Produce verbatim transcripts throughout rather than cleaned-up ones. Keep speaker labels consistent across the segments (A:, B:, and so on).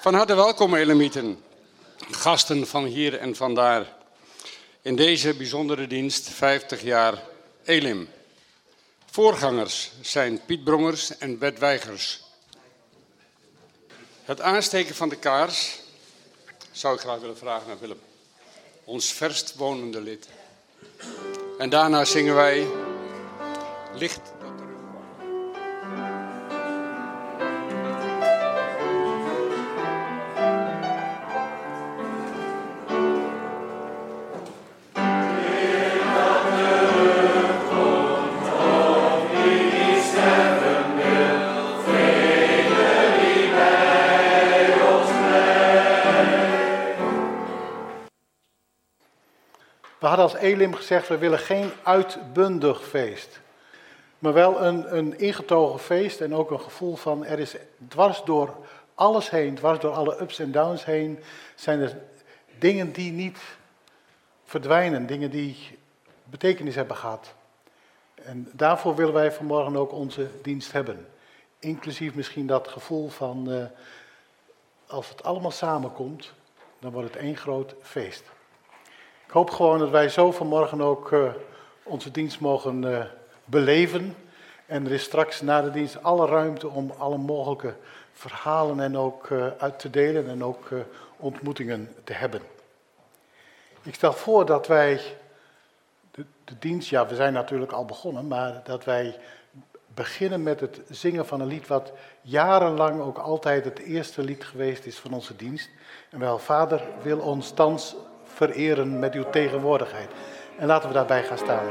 A: Van harte welkom, Elemieten, gasten van hier en vandaar, in deze bijzondere dienst vijftig jaar Elim. Voorgangers zijn Piet Brongers en Bert Weigers. Het aansteken van de kaars zou ik graag willen vragen naar Willem, ons verstwonende lid. En daarna zingen wij Licht dat terugkwam.
B: We hadden als Elim gezegd, we willen geen uitbundig feest. Maar wel een, een ingetogen feest en ook een gevoel van, er is dwars door alles heen, dwars door alle ups en downs heen, zijn er dingen die niet verdwijnen, dingen die betekenis hebben gehad. En daarvoor willen wij vanmorgen ook onze dienst hebben. Inclusief misschien dat gevoel van, uh, als het allemaal samenkomt, dan wordt het één groot feest. Ik hoop gewoon dat wij zo vanmorgen ook uh, onze dienst mogen uh, beleven. En er is straks na de dienst alle ruimte om alle mogelijke verhalen en ook uh, uit te delen en ook uh, ontmoetingen te hebben. Ik stel voor dat wij de, de dienst, ja we zijn natuurlijk al begonnen, maar dat wij beginnen met het zingen van een lied wat jarenlang ook altijd het eerste lied geweest is van onze dienst. En wel, Vader wil ons thans vereren met uw tegenwoordigheid. En laten we daarbij gaan staan.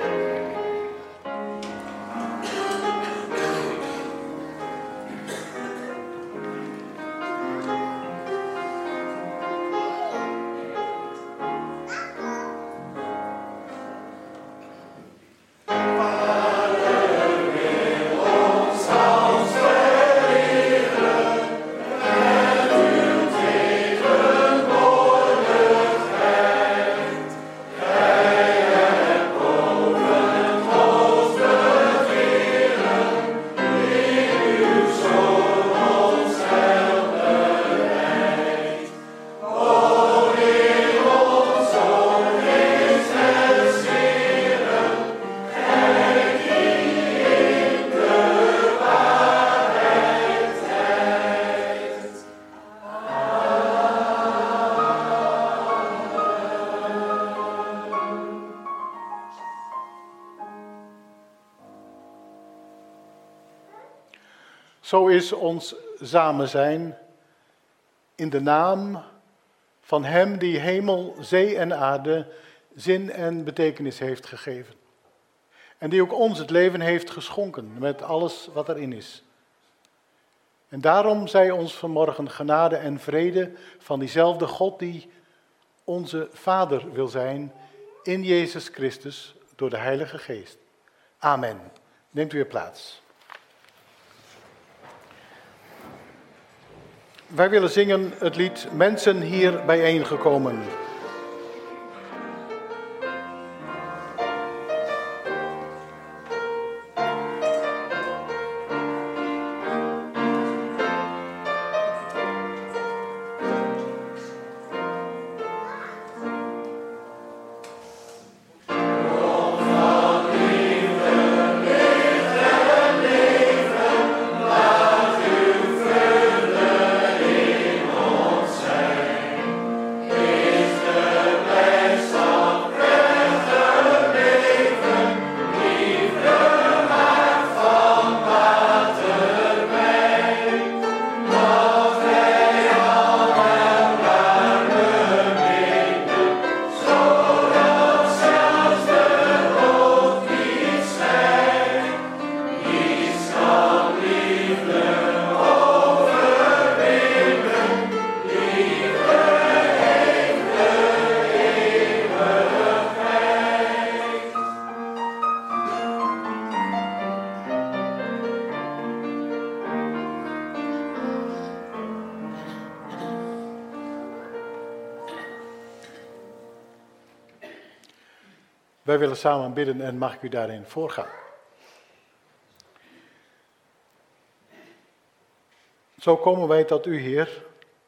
B: Zo is ons samen zijn in de naam van Hem die hemel, zee en aarde zin en betekenis heeft gegeven. En die ook ons het leven heeft geschonken met alles wat erin is. En daarom zij ons vanmorgen genade en vrede van diezelfde God die onze Vader wil zijn in Jezus Christus door de Heilige Geest. Amen. Neemt u weer plaats. Wij willen zingen het lied Mensen hier bijeengekomen. Wij willen samen bidden en mag ik u daarin voorgaan. Zo komen wij tot u, Heer,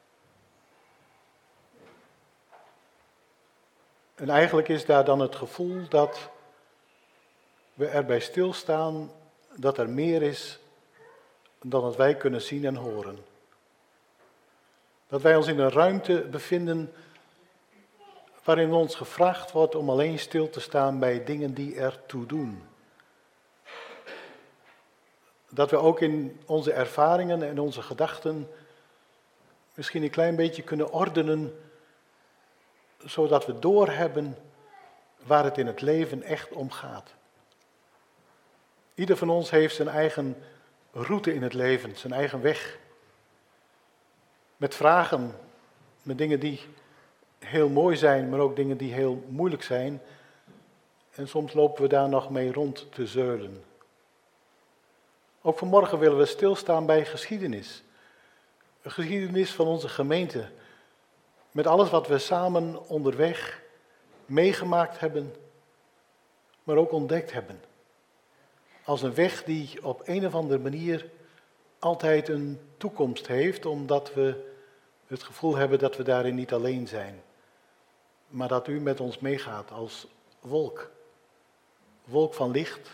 B: En eigenlijk is daar dan het gevoel dat we erbij stilstaan dat er meer is dan wat wij kunnen zien en horen. Dat wij ons in een ruimte bevinden waarin ons gevraagd wordt om alleen stil te staan bij dingen die ertoe doen. Dat we ook in onze ervaringen en onze gedachten misschien een klein beetje kunnen ordenen, zodat we doorhebben waar het in het leven echt om gaat. Ieder van ons heeft zijn eigen route in het leven, zijn eigen weg. Met vragen, met dingen die heel mooi zijn, maar ook dingen die heel moeilijk zijn. En soms lopen we daar nog mee rond te zeulen. Ook vanmorgen willen we stilstaan bij geschiedenis. Een geschiedenis van onze gemeente. Met alles wat we samen onderweg meegemaakt hebben, maar ook ontdekt hebben. Als een weg die op een of andere manier altijd een toekomst heeft, omdat we het gevoel hebben dat we daarin niet alleen zijn. Maar dat u met ons meegaat als wolk. Wolk van licht,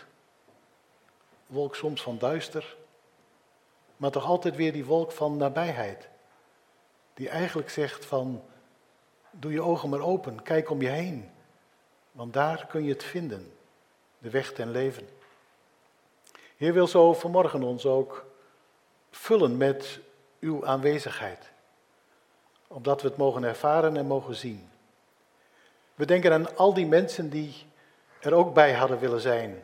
B: wolk soms van duister, maar toch altijd weer die wolk van nabijheid. Die eigenlijk zegt van, doe je ogen maar open, kijk om je heen. Want daar kun je het vinden, de weg ten leven. Heer wil zo vanmorgen ons ook vullen met uw aanwezigheid. Opdat we het mogen ervaren en mogen zien. We denken aan al die mensen die er ook bij hadden willen zijn.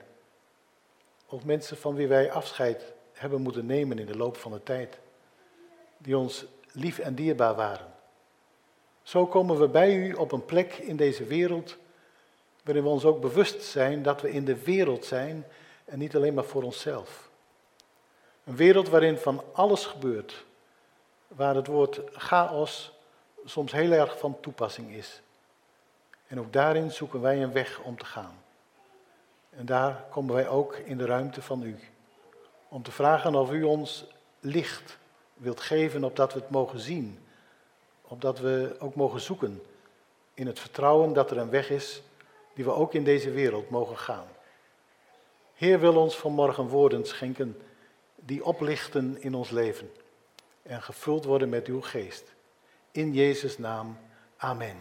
B: Of mensen van wie wij afscheid hebben moeten nemen in de loop van de tijd. Die ons lief en dierbaar waren. Zo komen we bij u op een plek in deze wereld waarin we ons ook bewust zijn dat we in de wereld zijn en niet alleen maar voor onszelf. Een wereld waarin van alles gebeurt, waar het woord chaos soms heel erg van toepassing is. En ook daarin zoeken wij een weg om te gaan. En daar komen wij ook in de ruimte van u. Om te vragen of u ons licht wilt geven, opdat we het mogen zien. Opdat we ook mogen zoeken in het vertrouwen dat er een weg is die we ook in deze wereld mogen gaan. Heer wil ons vanmorgen woorden schenken die oplichten in ons leven. En gevuld worden met uw geest. In Jezus' naam, amen.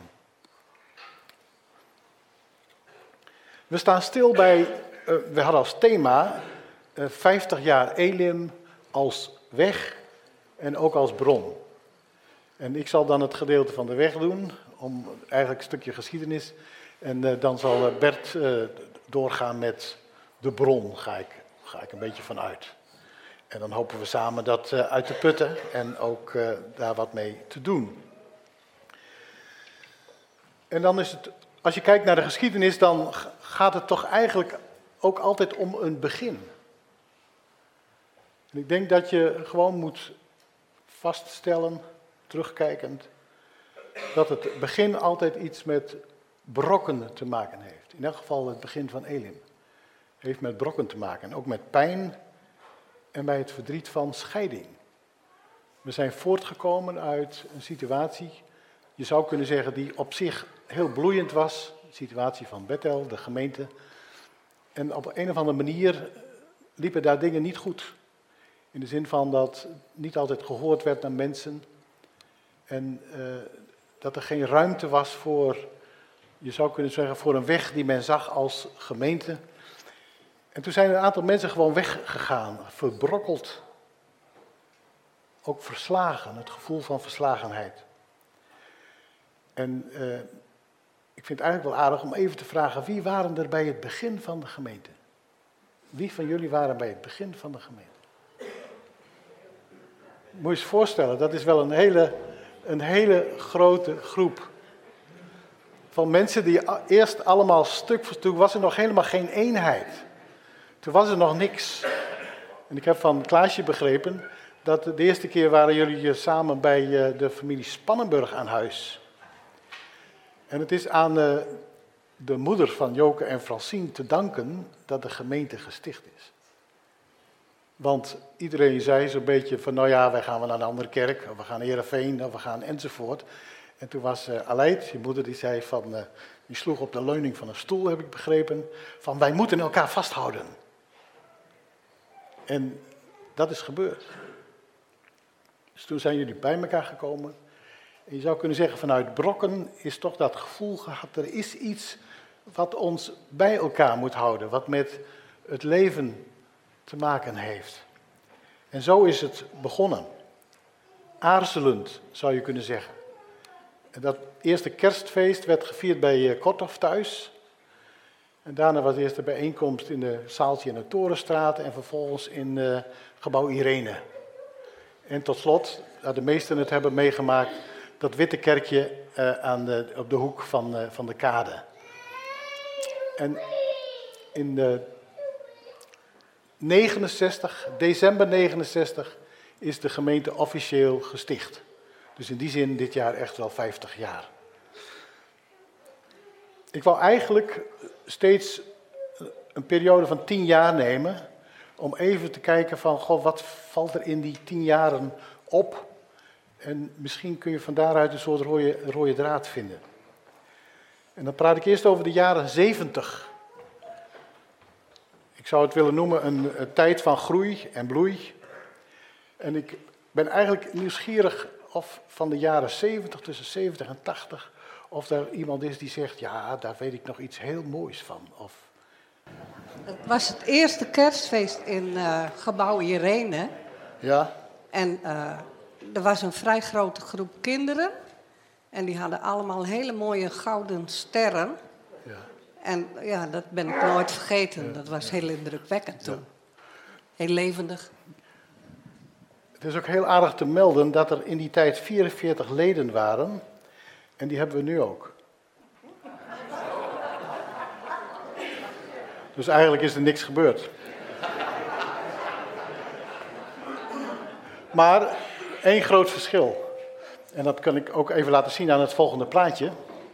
B: We staan stil bij, uh, we hadden als thema uh, vijftig jaar Elim als weg en ook als bron. En ik zal dan het gedeelte van de weg doen, om eigenlijk een stukje geschiedenis. En uh, dan zal uh, Bert uh, doorgaan met de bron, ga ik, ga ik een beetje van uit. En dan hopen we samen dat uh, uit te putten en ook uh, daar wat mee te doen. En dan is het, als je kijkt naar de geschiedenis, dan gaat het toch eigenlijk ook altijd om een begin. En ik denk dat je gewoon moet vaststellen, terugkijkend, dat het begin altijd iets met brokken te maken heeft. In elk geval het begin van Elim. Het heeft met brokken te maken en ook met pijn en bij het verdriet van scheiding. We zijn voortgekomen uit een situatie, je zou kunnen zeggen, die op zich heel bloeiend was. De situatie van Bethel, de gemeente. En op een of andere manier liepen daar dingen niet goed. In de zin van dat niet altijd gehoord werd naar mensen. En uh, dat er geen ruimte was voor, je zou kunnen zeggen, voor een weg die men zag als gemeente. En toen zijn een aantal mensen gewoon weggegaan, verbrokkeld. Ook verslagen, het gevoel van verslagenheid. En uh, ik vind het eigenlijk wel aardig om even te vragen, wie waren er bij het begin van de gemeente? Wie van jullie waren bij het begin van de gemeente? Moet je eens voorstellen, dat is wel een hele, een hele grote groep. Van mensen die eerst allemaal stuk voor stuk, was er nog helemaal geen eenheid. Toen was er nog niks. En ik heb van Klaasje begrepen dat de eerste keer waren jullie samen bij de familie Spannenburg aan huis. En het is aan de moeder van Joke en Francine te danken dat de gemeente gesticht is. Want iedereen zei zo'n beetje van, nou ja, wij gaan wel naar een andere kerk, of we gaan naar Heerenveen, of we gaan enzovoort. En toen was uh, Aleid, je moeder, die zei van, uh, die sloeg op de leuning van een stoel, heb ik begrepen, van wij moeten elkaar vasthouden. En dat is gebeurd. Dus toen zijn jullie bij elkaar gekomen. En je zou kunnen zeggen, vanuit Brokken is toch dat gevoel gehad, er is iets wat ons bij elkaar moet houden, wat met het leven te maken heeft. En zo is het begonnen. Aarzelend, zou je kunnen zeggen. En dat eerste kerstfeest werd gevierd bij Korthof thuis. En daarna was de eerste bijeenkomst in de zaaltje in de Torenstraat en vervolgens in uh, gebouw Irene. En tot slot, dat de meesten het hebben meegemaakt, dat witte kerkje uh, aan de, op de hoek van, uh, van de kade. En in de negenenzestig, december negenenzestig, is de gemeente officieel gesticht. Dus in die zin dit jaar echt wel vijftig jaar. Ik wou eigenlijk steeds een periode van tien jaar nemen om even te kijken van, goh, wat valt er in die tien jaren op? En misschien kun je van daaruit een soort rode, rode draad vinden. En dan praat ik eerst over de jaren zeventig. Ik zou het willen noemen een, een tijd van groei en bloei. En ik ben eigenlijk nieuwsgierig of van de jaren zeventig, tussen zeventig en tachtig, of er iemand is die zegt, ja, daar weet ik nog iets heel moois van. Of...
C: Het was het eerste kerstfeest in uh, gebouw Irene.
B: Ja.
C: En uh, er was een vrij grote groep kinderen. En die hadden allemaal hele mooie gouden sterren.
B: Ja.
C: En ja, dat ben ik nooit vergeten. Ja. Dat was heel indrukwekkend toen. Ja. Heel levendig.
B: Het is ook heel aardig te melden dat er in die tijd vierenveertig leden waren. En die hebben we nu ook. Dus eigenlijk is er niks gebeurd. Maar één groot verschil. En dat kan ik ook even laten zien aan het volgende plaatje.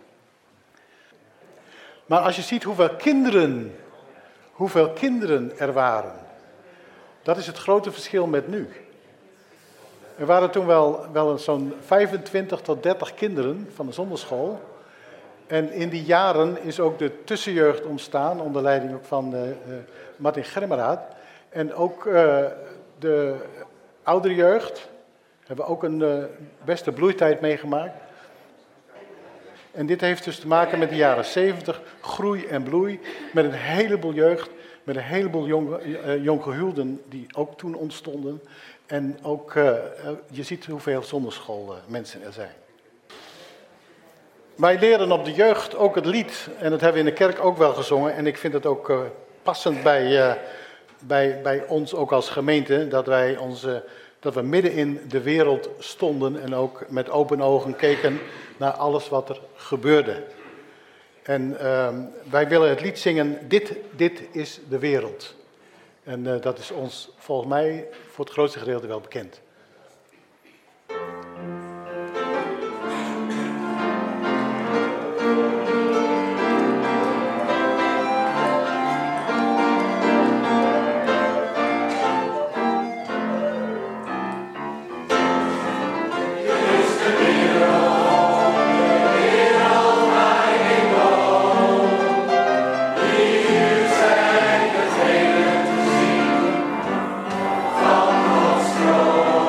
B: Maar als je ziet hoeveel kinderen, hoeveel kinderen er waren. Dat is het grote verschil met nu. Er waren toen wel, wel zo'n vijfentwintig tot dertig kinderen van de zonderschool. En in die jaren is ook de tussenjeugd ontstaan, onder leiding ook van uh, Martin Germeraad. En ook uh, de oudere jeugd hebben ook een uh, beste bloeitijd meegemaakt. En dit heeft dus te maken met de jaren zeventig, groei en bloei, met een heleboel jeugd, met een heleboel jong, uh, jonggehuwden die ook toen ontstonden. En ook, uh, je ziet hoeveel zonderschoolmensen er zijn. Wij leren op de jeugd ook het lied, en dat hebben we in de kerk ook wel gezongen. En ik vind het ook uh, passend bij, uh, bij, bij ons ook als gemeente, dat wij, onze, dat we midden in de wereld stonden en ook met open ogen keken naar alles wat er gebeurde. En uh, wij willen het lied zingen, dit, dit is de wereld. En uh, dat is ons volgens mij voor het grootste gedeelte wel bekend.
D: Van ons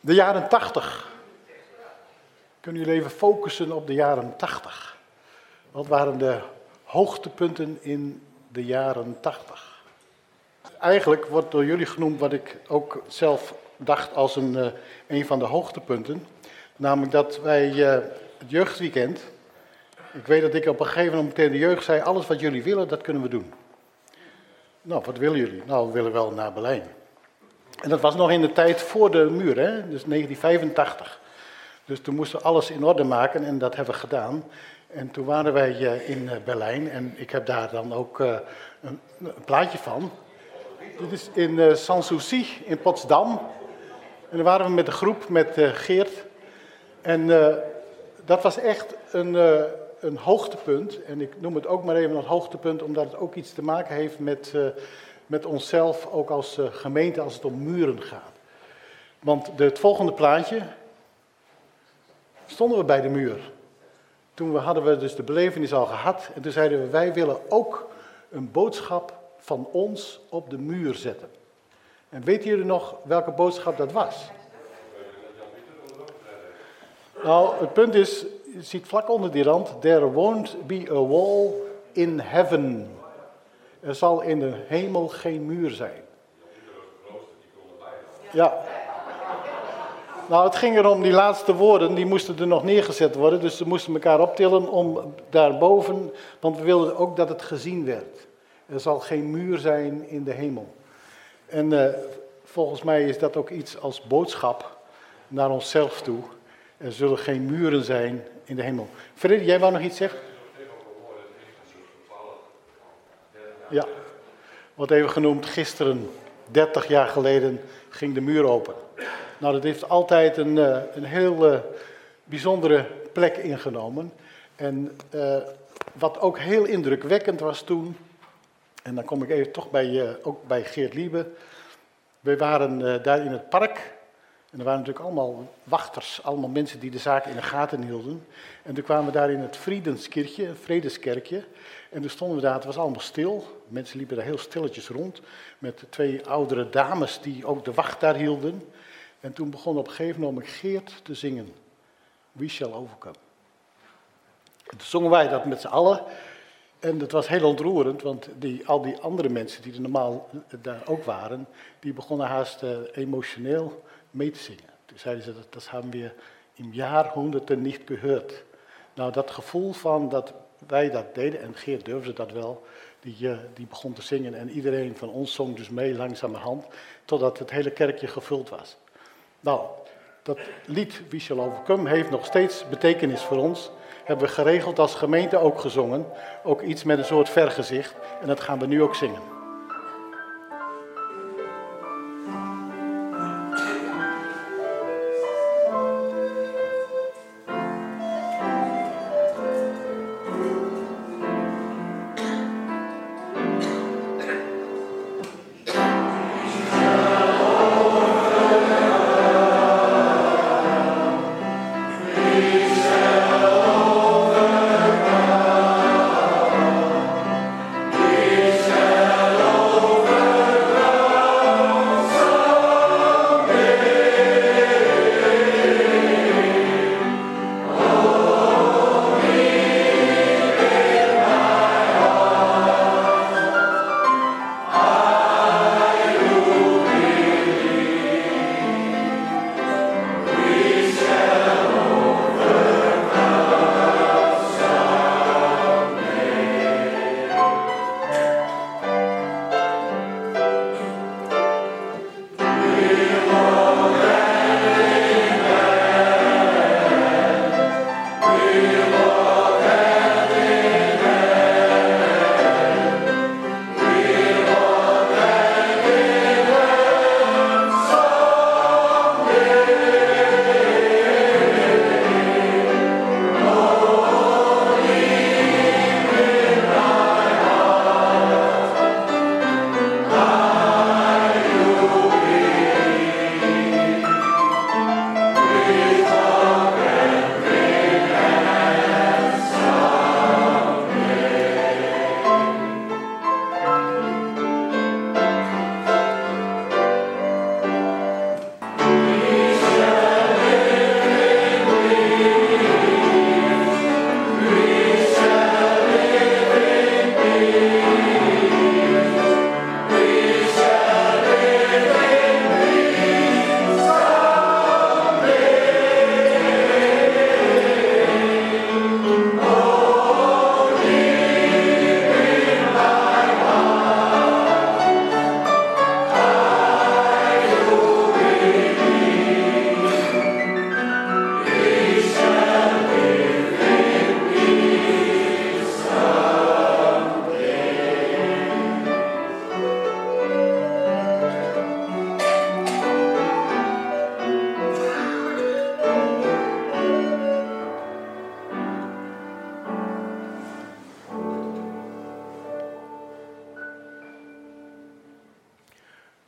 B: De jaren tachtig. Kunnen jullie even focussen op de jaren tachtig? Wat waren de hoogtepunten in de jaren tachtig? Eigenlijk wordt door jullie genoemd wat ik ook zelf dacht als een, uh, een van de hoogtepunten. Namelijk dat wij uh, het jeugdweekend, ik weet dat ik op een gegeven moment tegen de jeugd zei, alles wat jullie willen, dat kunnen we doen. Nou, wat willen jullie? Nou, we willen wel naar Berlijn. En dat was nog in de tijd voor de muur, hè? Dus negentien vijfentachtig. Dus toen moesten we alles in orde maken en dat hebben we gedaan. En toen waren wij uh, in uh, Berlijn en ik heb daar dan ook uh, een, een plaatje van. Dit is in uh, Sanssouci in Potsdam. En dan waren we met een groep met uh, Geert. En uh, dat was echt een, uh, een hoogtepunt. En ik noem het ook maar even een hoogtepunt, omdat het ook iets te maken heeft met, uh, met onszelf, ook als uh, gemeente, als het om muren gaat. Want de, het volgende plaatje, stonden we bij de muur. Toen we, hadden we dus de belevenis al gehad. En toen zeiden we, wij willen ook een boodschap van ons op de muur zetten. En weten jullie nog welke boodschap dat was? Nou, het punt is, je ziet vlak onder die rand, there won't be a wall in heaven. Er zal in de hemel geen muur zijn. Ja. Nou, het ging erom, die laatste woorden, die moesten er nog neergezet worden. Dus ze moesten elkaar optillen om daarboven, want we wilden ook dat het gezien werd. Er zal geen muur zijn in de hemel. En uh, volgens mij is dat ook iets als boodschap naar onszelf toe. Er zullen geen muren zijn in de hemel. Freddy, jij wou nog iets zeggen? Ja, wordt even genoemd, gisteren, dertig jaar geleden, ging de muur open. Nou, dat heeft altijd een, uh, een heel uh, bijzondere plek ingenomen. En uh, wat ook heel indrukwekkend was toen, en dan kom ik even toch bij, uh, ook bij Geert Liebe. We waren uh, daar in het park. En er waren natuurlijk allemaal wachters, allemaal mensen die de zaak in de gaten hielden. En toen kwamen we daar in het Friedenskirchje, een vredeskerkje. En toen stonden we daar, het was allemaal stil. Mensen liepen daar heel stilletjes rond. Met twee oudere dames die ook de wacht daar hielden. En toen begon op een gegeven moment Geert te zingen. We shall overcome. En toen zongen wij dat met z'n allen. En dat was heel ontroerend, want die, al die andere mensen die er normaal daar ook waren, die begonnen haast uh, emotioneel mee te zingen. Toen zeiden ze, dat, dat hebben we in jahrhunderten niet gehoord. Nou, dat gevoel van dat wij dat deden, en Geert durfde dat wel, die, uh, die begon te zingen. En iedereen van ons zong dus mee langzamerhand, totdat het hele kerkje gevuld was. Nou, dat lied We Shall Overcome heeft nog steeds betekenis voor ons. Hebben we geregeld als gemeente ook gezongen. Ook iets met een soort vergezicht. En dat gaan we nu ook zingen.
D: Shall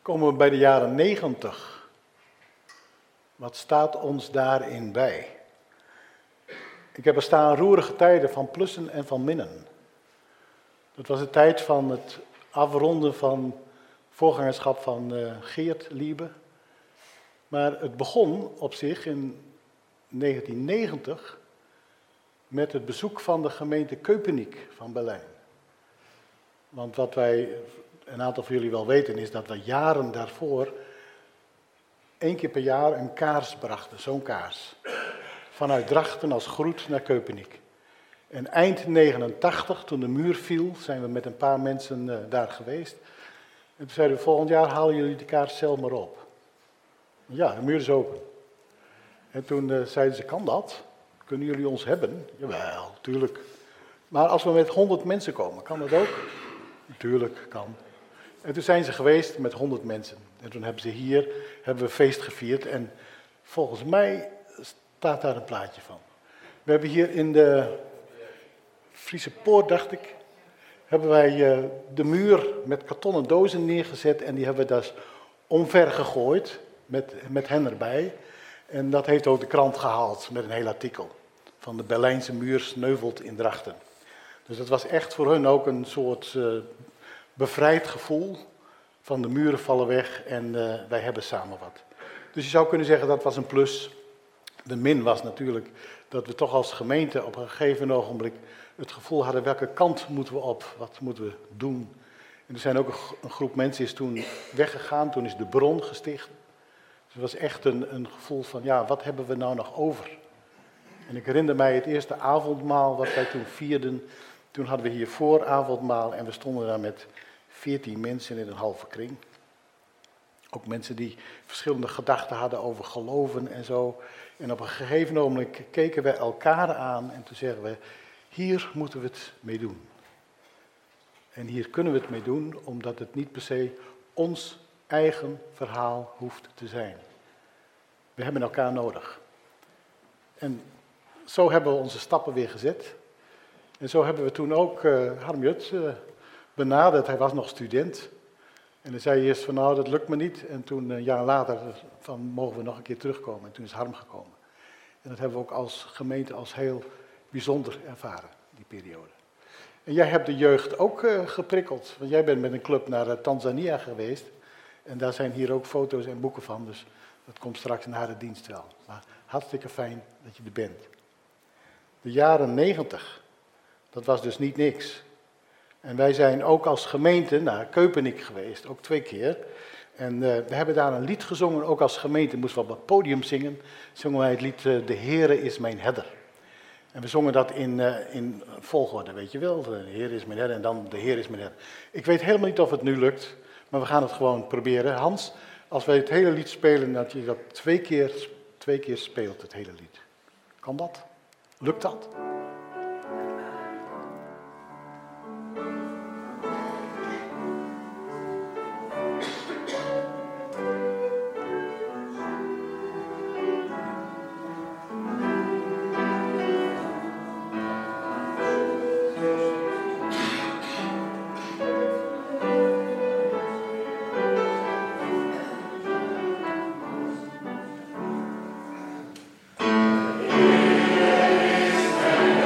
B: komen we bij de jaren negentig. Wat staat ons daarin bij? Ik heb er staan roerige tijden van plussen en van minnen. Dat was de tijd van het afronden van voorgangerschap van uh, Geert Liebe. Maar het begon op zich in negentien negentig met het bezoek van de gemeente Köpenick van Berlijn. Want wat wij, een aantal van jullie wel weten, is dat we jaren daarvoor één keer per jaar een kaars brachten, zo'n kaars. Vanuit Drachten als groet naar Köpenick. En eind negenentachtig, toen de muur viel, zijn we met een paar mensen uh, daar geweest. En toen zeiden we, volgend jaar halen jullie de kaars zelf maar op. Ja, de muur is open. En toen uh, zeiden ze, kan dat? Kunnen jullie ons hebben? Jawel, tuurlijk. Maar als we met honderd mensen komen, kan dat ook? Tuurlijk, kan. En toen zijn ze geweest met honderd mensen. En toen hebben ze hier hebben we feest gevierd. En volgens mij staat daar een plaatje van. We hebben hier in de Friese Poort, dacht ik, hebben wij uh, de muur met kartonnen dozen neergezet. En die hebben we dus omver gegooid, met, met hen erbij. En dat heeft ook de krant gehaald met een heel artikel. Van de Berlijnse muur sneuvelt in Drachten. Dus dat was echt voor hun ook een soort uh, bevrijd gevoel. Van de muren vallen weg en uh, wij hebben samen wat. Dus je zou kunnen zeggen dat was een plus. De min was natuurlijk dat we toch als gemeente op een gegeven ogenblik het gevoel hadden, welke kant moeten we op, wat moeten we doen. En er zijn ook een, een groep mensen is toen weggegaan, toen is de bron gesticht. Dus het was echt een, een gevoel van, ja, wat hebben we nou nog over? En ik herinner mij het eerste avondmaal wat wij toen vierden. Toen hadden we hier vooravondmaal en we stonden daar met veertien mensen in een halve kring. Ook mensen die verschillende gedachten hadden over geloven en zo. En op een gegeven moment keken we elkaar aan en toen zeggen we, hier moeten we het mee doen. En hier kunnen we het mee doen, omdat het niet per se ons eigen verhaal hoeft te zijn. We hebben elkaar nodig. En zo hebben we onze stappen weer gezet. En zo hebben we toen ook uh, Harm Jut uh, benaderd. Hij was nog student. En hij zei eerst van nou, dat lukt me niet. En toen een jaar later van mogen we nog een keer terugkomen. En toen is Harm gekomen. En dat hebben we ook als gemeente als heel bijzonder ervaren, die periode. En jij hebt de jeugd ook uh, geprikkeld. Want jij bent met een club naar uh, Tanzania geweest. En daar zijn hier ook foto's en boeken van. Dus dat komt straks na de dienst wel. Maar hartstikke fijn dat je er bent. De jaren negentig, dat was dus niet niks. En wij zijn ook als gemeente naar Köpenick geweest, ook twee keer. En uh, we hebben daar een lied gezongen, ook als gemeente moesten we op het podium zingen. Zongen wij het lied uh, De Heere is mijn herder. En we zongen dat in, uh, in volgorde, weet je wel. De Heer is mijn herder en dan De Heer is mijn herder. Ik weet helemaal niet of het nu lukt, maar we gaan het gewoon proberen. Hans, als wij het hele lied spelen, dat je dat twee keer, twee keer speelt, het hele lied. Kan dat? Lukt dat?
D: Is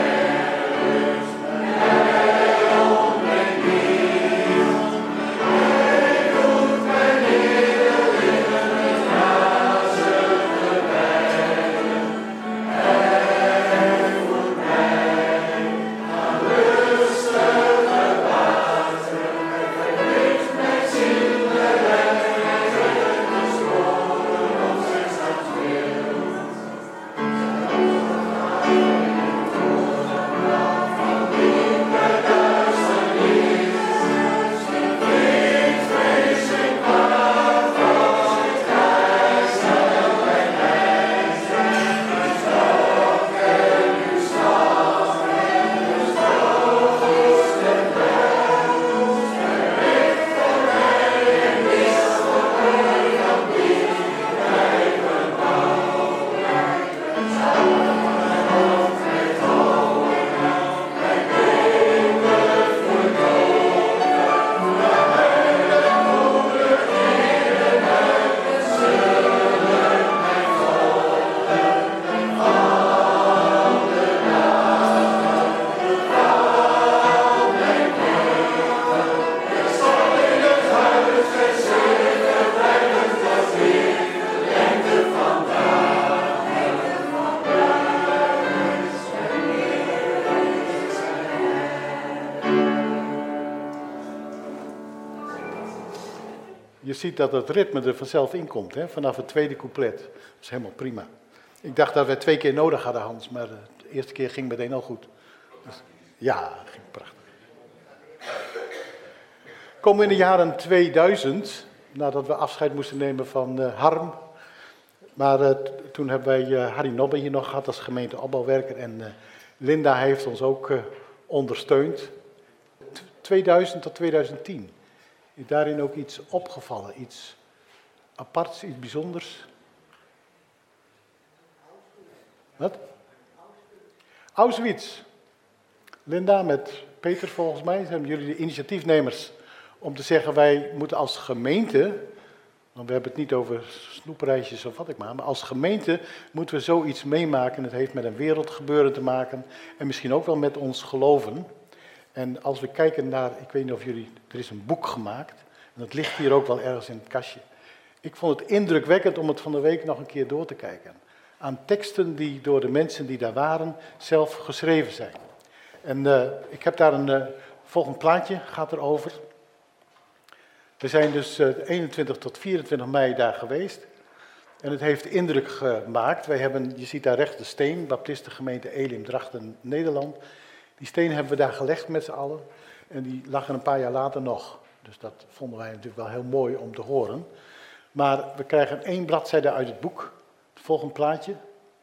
B: Je ziet dat het ritme er vanzelf in komt, hè? Vanaf het tweede couplet. Dat is helemaal prima. Ik dacht dat we het twee keer nodig hadden, Hans, maar de eerste keer ging meteen al goed. Dus, ja, ging prachtig. Komen we in de jaren tweeduizend, nadat we afscheid moesten nemen van uh, Harm. Maar uh, toen hebben wij uh, Harry Nobbe hier nog gehad als gemeenteopbouwwerker. En uh, Linda heeft ons ook uh, ondersteund. tweeduizend tot tweeduizend tien. Is daarin ook iets opgevallen, iets aparts, iets bijzonders? Wat? Auschwitz. Linda, met Peter volgens mij, zijn jullie de initiatiefnemers om te zeggen wij moeten als gemeente, want we hebben het niet over snoepreisjes of wat ik maar, maar als gemeente moeten we zoiets meemaken. Het heeft met een wereldgebeuren te maken en misschien ook wel met ons geloven. En als we kijken naar, ik weet niet of jullie, er is een boek gemaakt en dat ligt hier ook wel ergens in het kastje. Ik vond het indrukwekkend om het van de week nog een keer door te kijken. Aan teksten die door de mensen die daar waren zelf geschreven zijn. En uh, ik heb daar een uh, volgend plaatje, gaat erover. We zijn dus uh, eenentwintig tot vierentwintig mei daar geweest. En het heeft indruk gemaakt. Wij hebben, je ziet daar rechts de steen, Baptistengemeente Elim, Drachten, Nederland. Die steen hebben we daar gelegd met z'n allen. En die lag er een paar jaar later nog. Dus dat vonden wij natuurlijk wel heel mooi om te horen. Maar we krijgen één bladzijde uit het boek. Het volgende plaatje.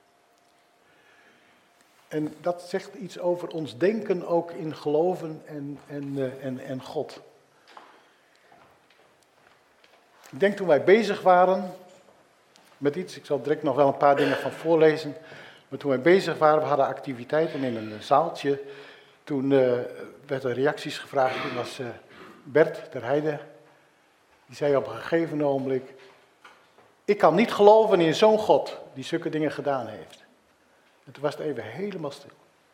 B: En dat zegt iets over ons denken ook in geloven en, en, uh, en, en God. Ik denk toen wij bezig waren met iets, ik zal direct nog wel een paar dingen van voorlezen. Maar toen wij bezig waren, we hadden activiteiten in een zaaltje. Toen uh, werden reacties gevraagd. Toen was uh, Bert ter Heide. Die zei op een gegeven ogenblik: ik kan niet geloven in zo'n God die zulke dingen gedaan heeft. En toen was het even helemaal stil.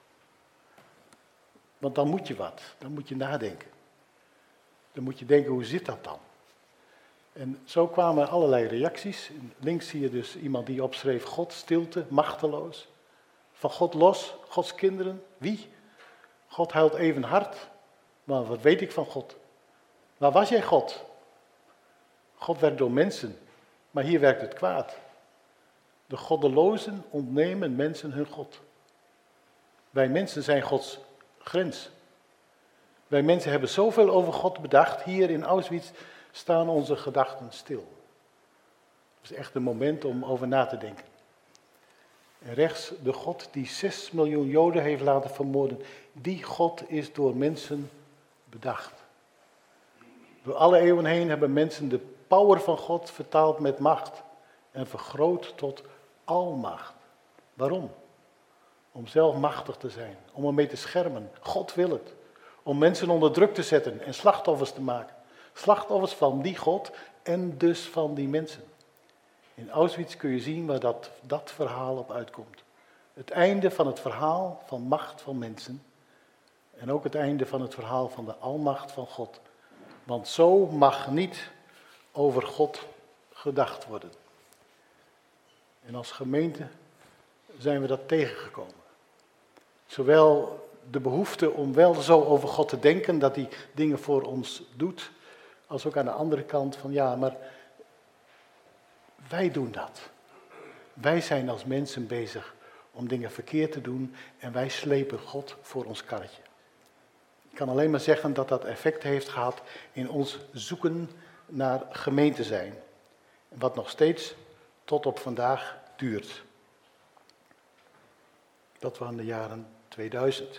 B: Want dan moet je wat. Dan moet je nadenken. Dan moet je denken, hoe zit dat dan? En zo kwamen allerlei reacties. Links zie je dus iemand die opschreef: God, stilte, machteloos. Van God los, Gods kinderen. Wie? God huilt even hard. Maar wat weet ik van God? Waar was jij, God? God werkt door mensen, maar hier werkt het kwaad. De goddelozen ontnemen mensen hun God. Wij mensen zijn Gods grens. Wij mensen hebben zoveel over God bedacht. Hier in Auschwitz staan onze gedachten stil. Het is echt een moment om over na te denken. En rechts de God die zes miljoen Joden heeft laten vermoorden. Die God is door mensen bedacht. Door alle eeuwen heen hebben mensen de power van God vertaald met macht. En vergroot tot almacht. Waarom? Om zelf machtig te zijn. Om ermee te schermen. God wil het. Om mensen onder druk te zetten en slachtoffers te maken. Slachtoffers van die God en dus van die mensen. In Auschwitz kun je zien waar dat, dat verhaal op uitkomt. Het einde van het verhaal van macht van mensen. En ook het einde van het verhaal van de almacht van God. Want zo mag niet over God gedacht worden. En als gemeente zijn we dat tegengekomen. Zowel de behoefte om wel zo over God te denken, dat hij dingen voor ons doet, als ook aan de andere kant van ja, maar wij doen dat. Wij zijn als mensen bezig om dingen verkeerd te doen en wij slepen God voor ons karretje. Ik kan alleen maar zeggen dat dat effect heeft gehad in ons zoeken naar gemeente zijn. Wat nog steeds tot op vandaag duurt. Dat was in de jaren tweeduizend.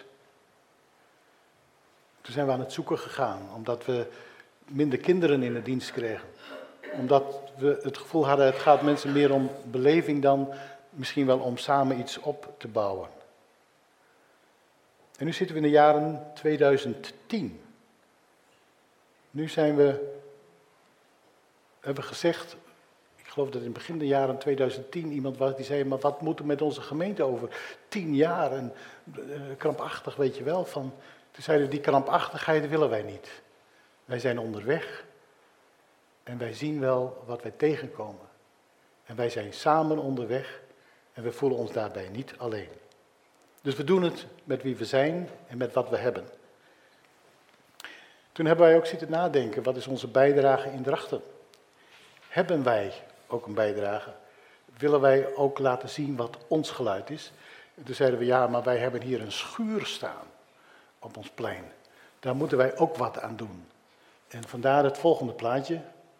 B: Toen zijn we aan het zoeken gegaan, omdat we minder kinderen in de dienst kregen. Omdat we het gevoel hadden, het gaat mensen meer om beleving dan misschien wel om samen iets op te bouwen. En nu zitten we in de jaren tweeduizend tien. Nu zijn we, hebben we gezegd, ik geloof dat in het begin de jaren tweeduizend tien iemand was die zei, maar wat moet er met onze gemeente over tien jaar? En uh, krampachtig, weet je wel. Van, toen zeiden we, die krampachtigheid willen wij niet. Wij zijn onderweg en wij zien wel wat wij tegenkomen. En wij zijn samen onderweg en we voelen ons daarbij niet alleen. Dus we doen het met wie we zijn en met wat we hebben. Toen hebben wij ook zitten nadenken, wat is onze bijdrage in Drachten? hebben wij ook een bijdrage? Willen wij ook laten zien wat ons geluid is? En toen zeiden we, ja, maar wij hebben hier een schuur staan op ons plein. Daar moeten wij ook wat aan doen. En vandaar het volgende plaatje.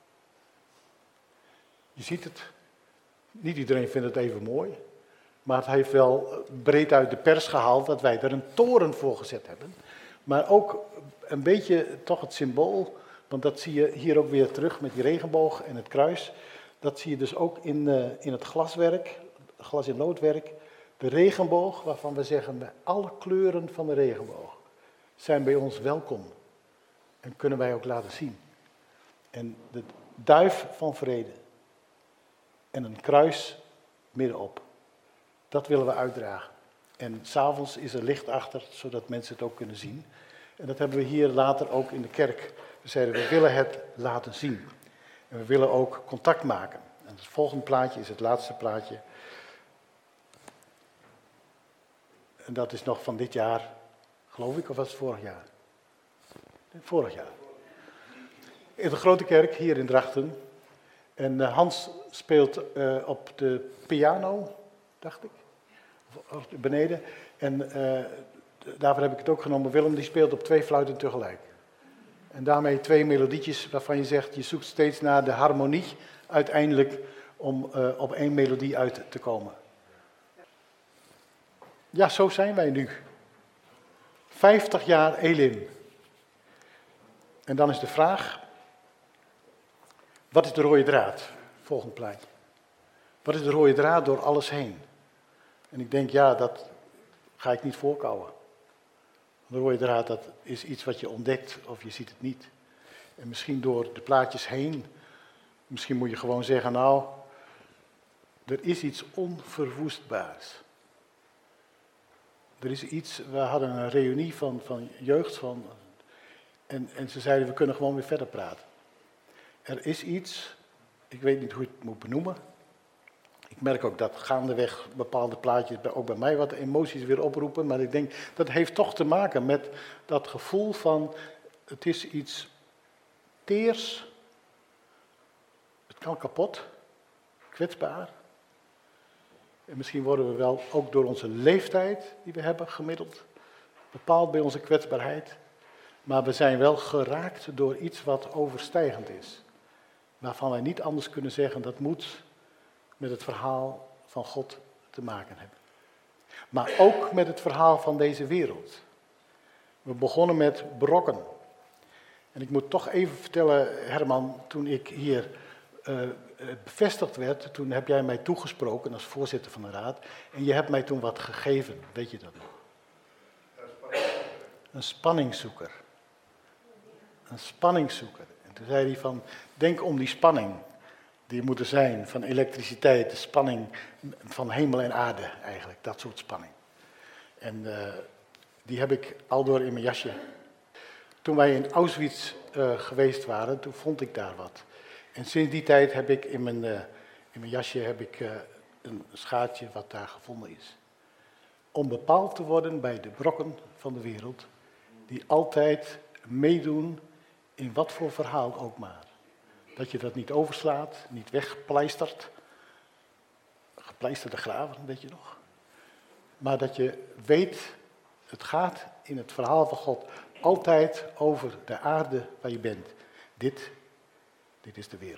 B: Je ziet het. Niet iedereen vindt het even mooi. Maar het heeft wel breed uit de pers gehaald dat wij er een toren voor gezet hebben. Maar ook een beetje toch het symbool, want dat zie je hier ook weer terug met die regenboog en het kruis. Dat zie je dus ook in, uh, in het glaswerk, glas- en loodwerk. De regenboog, waarvan we zeggen, alle kleuren van de regenboog zijn bij ons welkom. En kunnen wij ook laten zien. En de duif van vrede. En een kruis middenop. Dat willen we uitdragen. En 's avonds is er licht achter, zodat mensen het ook kunnen zien. En dat hebben we hier later ook in de kerk. We zeiden, we willen het laten zien. En we willen ook contact maken. En het volgende plaatje is het laatste plaatje. En dat is nog van dit jaar, geloof ik, of was het vorig jaar? Vorig jaar. In de grote kerk hier in Drachten. En Hans speelt uh, op de piano, dacht ik, of beneden. En uh, daarvoor heb ik het ook genomen. Willem die speelt op twee fluiten tegelijk. En daarmee twee melodietjes waarvan je zegt, je zoekt steeds naar de harmonie uiteindelijk om uh, op één melodie uit te komen. Ja, zo zijn wij nu. vijftig jaar Elim. En dan is de vraag, wat is de rode draad? Volgend plaatje. Wat is de rode draad door alles heen? En ik denk, ja, dat ga ik niet voorkouwen. De rode draad, dat is iets wat je ontdekt of je ziet het niet. En misschien door de plaatjes heen, misschien moet je gewoon zeggen, nou, er is iets onverwoestbaars. Er is iets, we hadden een reunie van, van jeugd van, en, en ze zeiden, we kunnen gewoon weer verder praten. Er is iets, ik weet niet hoe je het moet benoemen. Ik merk ook dat gaandeweg bepaalde plaatjes ook bij mij wat emoties weer oproepen. Maar ik denk, dat heeft toch te maken met dat gevoel van, het is iets teers. Het kan kapot, kwetsbaar. En misschien worden we wel ook door onze leeftijd die we hebben gemiddeld, bepaald bij onze kwetsbaarheid. Maar we zijn wel geraakt door iets wat overstijgend is. Waarvan wij niet anders kunnen zeggen, dat moet met het verhaal van God te maken hebben. Maar ook met het verhaal van deze wereld. We begonnen met brokken. En ik moet toch even vertellen, Herman, toen ik hier uh, bevestigd werd, toen heb jij mij toegesproken als voorzitter van de raad. En je hebt mij toen wat gegeven, weet je dat nog? Een spanningszoeker. Een spanningszoeker. En toen zei hij van, denk om die spanning die moet er zijn van elektriciteit, de spanning van hemel en aarde eigenlijk, dat soort spanning. En uh, die heb ik aldoor in mijn jasje. Toen wij in Auschwitz uh, geweest waren, toen vond ik daar wat. En sinds die tijd heb ik in mijn, uh, in mijn jasje heb ik, uh, een schaartje wat daar gevonden is. Om bepaald te worden bij de brokken van de wereld, die altijd meedoen in wat voor verhaal ook maar. Dat je dat niet overslaat, niet wegpleistert. Gepleisterde graven, weet je nog. Maar dat je weet, het gaat in het verhaal van God altijd over de aarde waar je bent. Dit, dit is de wereld.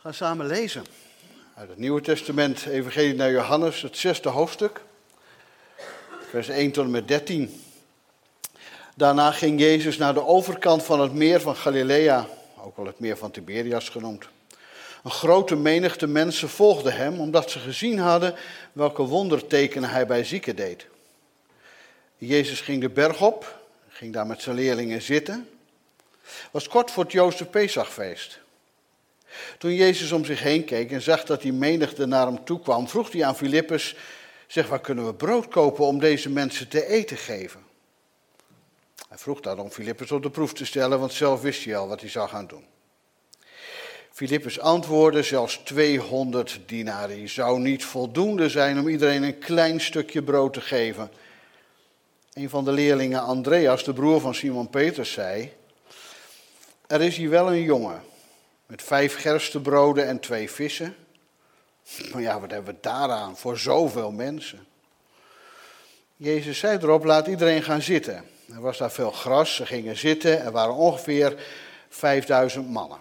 D: gaan samen lezen uit het Nieuwe Testament, Evangelie naar Johannes, het zesde hoofdstuk, vers één tot en met dertien. Daarna ging Jezus naar de overkant van het meer van Galilea, ook wel het meer van Tiberias genoemd. Een grote menigte mensen volgde hem, omdat ze gezien hadden welke wondertekenen hij bij zieken deed. Jezus ging de berg op, ging daar met zijn leerlingen zitten. Het was kort voor het Joods Pesachfeest. Toen Jezus om zich heen keek en zag dat die menigte naar hem toe kwam, vroeg hij aan Filippus, zeg, waar kunnen we brood kopen om deze mensen te eten geven? Hij vroeg dat om Filippus op de proef te stellen, want zelf wist hij al wat hij zou gaan doen. Filippus antwoordde, zelfs tweehonderd dinari zou niet voldoende zijn om iedereen een klein stukje brood te geven. Een van de leerlingen, Andreas, de broer van Simon Petrus, zei, er is hier wel een jongen met vijf gerstebroden en twee vissen. Maar ja, wat hebben we daaraan voor zoveel mensen? Jezus zei erop, laat iedereen gaan zitten. Er was daar veel gras, ze gingen zitten, er waren ongeveer vijfduizend mannen.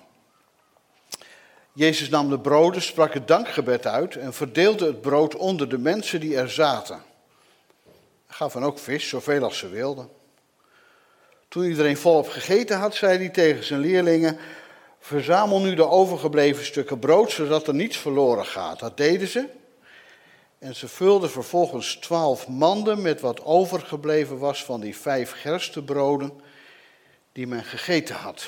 D: Jezus nam de broden, sprak het dankgebed uit en verdeelde het brood onder de mensen die er zaten. Hij gaf hen ook vis, zoveel als ze wilden. Toen iedereen volop gegeten had, zei hij tegen zijn leerlingen, verzamel nu de overgebleven stukken brood, zodat er niets verloren gaat. Dat deden ze. En ze vulden vervolgens twaalf manden met wat overgebleven was van die vijf gerstebroden die men gegeten had.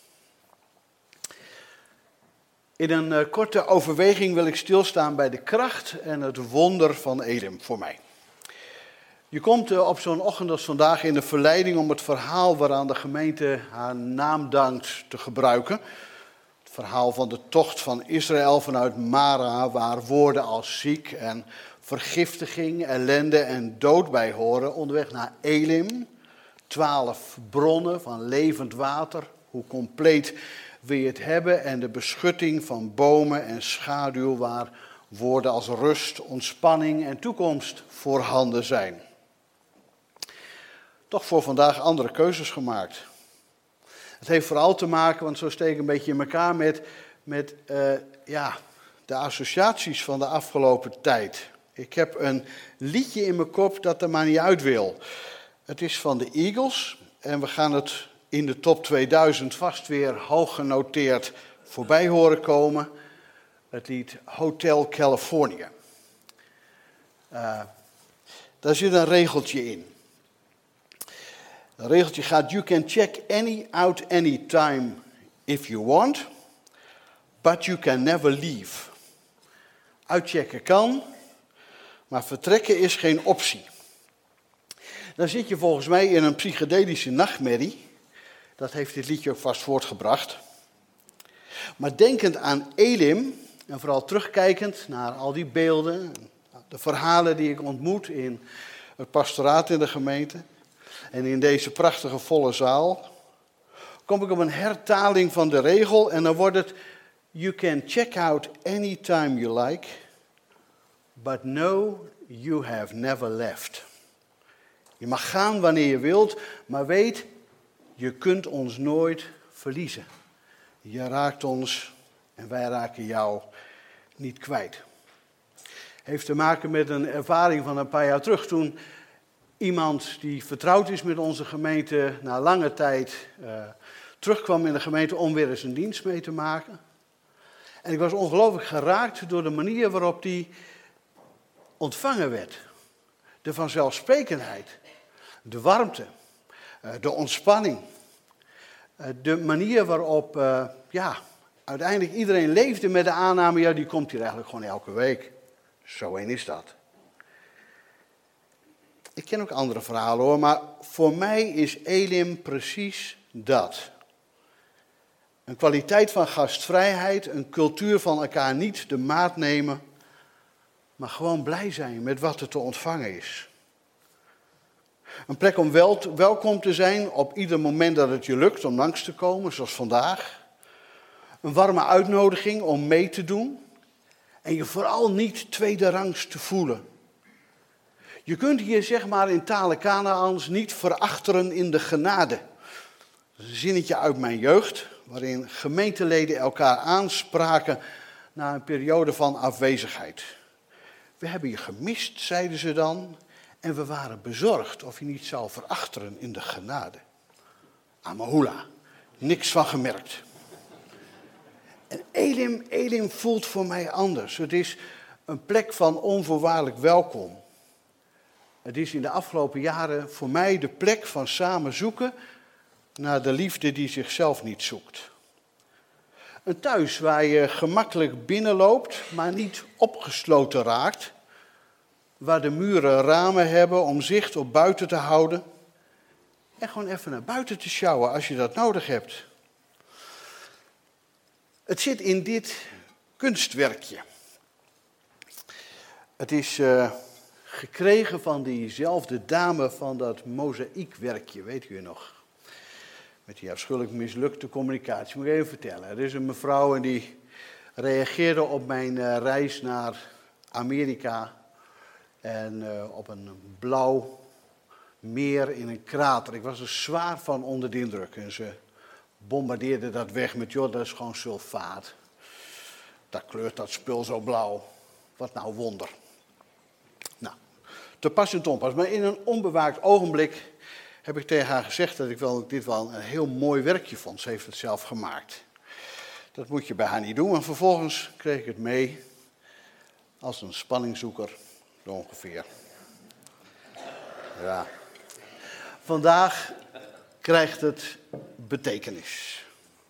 D: In een uh, korte overweging wil ik stilstaan bij de kracht en het wonder van Elim voor mij. Je komt uh, op zo'n ochtend als vandaag in de verleiding om het verhaal waaraan de gemeente haar naam dankt te gebruiken. Het verhaal van de tocht van Israël vanuit Mara, waar woorden als ziek en vergiftiging, ellende en dood bij horen, onderweg naar Elim. Twaalf bronnen van levend water, hoe compleet wil je het hebben, en de beschutting van bomen en schaduw waar woorden als rust, ontspanning en toekomst voorhanden zijn. Toch voor vandaag andere keuzes gemaakt. Het heeft vooral te maken, want zo steek ik een beetje in elkaar met, met uh, ja, de associaties van de afgelopen tijd. Ik heb een liedje in mijn kop dat er maar niet uit wil. Het is van de Eagles en we gaan het in de top tweeduizend vast weer hoog genoteerd voorbij horen komen. Het lied Hotel California. Uh, daar zit een regeltje in. Dat regeltje gaat, you can check any out any time if you want, but you can never leave. Uitchecken kan, maar vertrekken is geen optie. Dan zit je volgens mij in een psychedelische nachtmerrie. Dat heeft dit liedje ook vast voortgebracht. Maar denkend aan Elim, en vooral terugkijkend naar al die beelden, de verhalen die ik ontmoet in het pastoraat in de gemeente en in deze prachtige volle zaal, kom ik op een hertaling van de regel en dan wordt het, you can check out anytime you like, but know you have never left. Je mag gaan wanneer je wilt, maar weet, je kunt ons nooit verliezen. Je raakt ons en wij raken jou niet kwijt. Heeft te maken met een ervaring van een paar jaar terug, toen iemand die vertrouwd is met onze gemeente na lange tijd uh, terugkwam in de gemeente om weer eens een dienst mee te maken. En ik was ongelooflijk geraakt door de manier waarop die ontvangen werd. De vanzelfsprekendheid, de warmte, uh, de ontspanning. Uh, de manier waarop uh, ja, uiteindelijk iedereen leefde met de aanname, ja, die komt hier eigenlijk gewoon elke week. Zo één is dat. Ik ken ook andere verhalen hoor, maar voor mij is Elim precies dat. Een kwaliteit van gastvrijheid, een cultuur van elkaar niet de maat nemen, maar gewoon blij zijn met wat er te ontvangen is. Een plek om wel, welkom te zijn op ieder moment dat het je lukt om langs te komen, zoals vandaag. Een warme uitnodiging om mee te doen en je vooral niet tweederangs te voelen. Je kunt hier zeg maar in tale Kanaans niet verachteren in de genade. Dat is een zinnetje uit mijn jeugd, waarin gemeenteleden elkaar aanspraken na een periode van afwezigheid. We hebben je gemist, zeiden ze dan, en we waren bezorgd of je niet zou verachteren in de genade. Amahula, niks van gemerkt. En Elim, Elim voelt voor mij anders. Het is een plek van onvoorwaardelijk welkom. Het is in de afgelopen jaren voor mij de plek van samen zoeken naar de liefde die zichzelf niet zoekt. Een thuis waar je gemakkelijk binnenloopt, maar niet opgesloten raakt. Waar de muren ramen hebben om zicht op buiten te houden. En gewoon even naar buiten te sjouwen als je dat nodig hebt. Het zit in dit kunstwerkje. Het is uh, gekregen van diezelfde dame van dat mozaïekwerkje, weet u nog? Met die afschuwelijk mislukte communicatie. Moet ik even vertellen. Er is een mevrouw en die reageerde op mijn uh, reis naar Amerika. En uh, op een blauw meer in een krater. Ik was er zwaar van onder de indruk. En ze bombardeerde dat weg met, joh, dat is gewoon sulfaat. Dat kleurt dat spul zo blauw. Wat nou wonder. Nou, te pas en te onpas. Maar in een onbewaakt ogenblik heb ik tegen haar gezegd dat ik wel, dit wel een heel mooi werkje vond. Ze heeft het zelf gemaakt. Dat moet je bij haar niet doen. Maar vervolgens kreeg ik het mee als een spanningzoeker. Zo ongeveer. Ja. Vandaag krijgt het betekenis.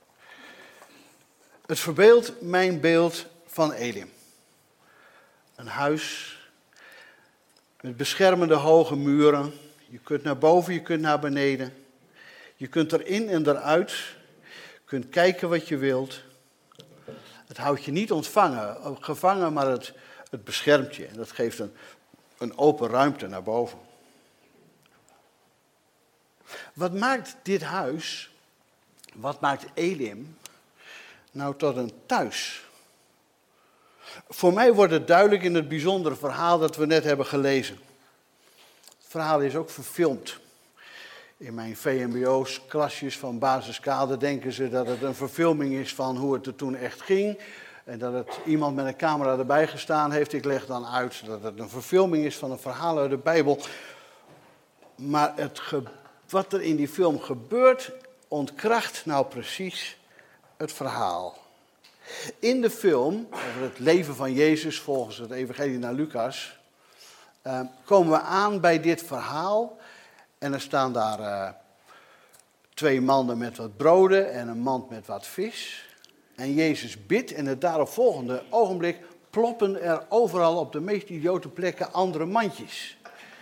D: Het verbeeldt mijn beeld van Elim. Een huis met beschermende hoge muren. Je kunt naar boven, je kunt naar beneden. Je kunt erin en eruit. Je kunt kijken wat je wilt. Het houdt je niet ontvangen, gevangen, maar het, het beschermt je. En dat geeft een, een open ruimte naar boven. Wat maakt dit huis, wat maakt Elim nou tot een thuis? Voor mij wordt het duidelijk in het bijzondere verhaal dat we net hebben gelezen. Het verhaal is ook verfilmd. In mijn V M B O's klasjes van basiskader denken ze dat het een verfilming is van hoe het er toen echt ging. En dat het iemand met een camera erbij gestaan heeft. Ik leg dan uit dat het een verfilming is van een verhaal uit de Bijbel. Maar het ge- wat er in die film gebeurt, ontkracht nou precies het verhaal. In de film, over het leven van Jezus volgens het evangelie naar Lucas, uh, komen we aan bij dit verhaal. En er staan daar uh, twee mannen met wat broden en een mand met wat vis. En Jezus bidt en het daaropvolgende ogenblik ploppen er overal op de meest idiote plekken andere mandjes.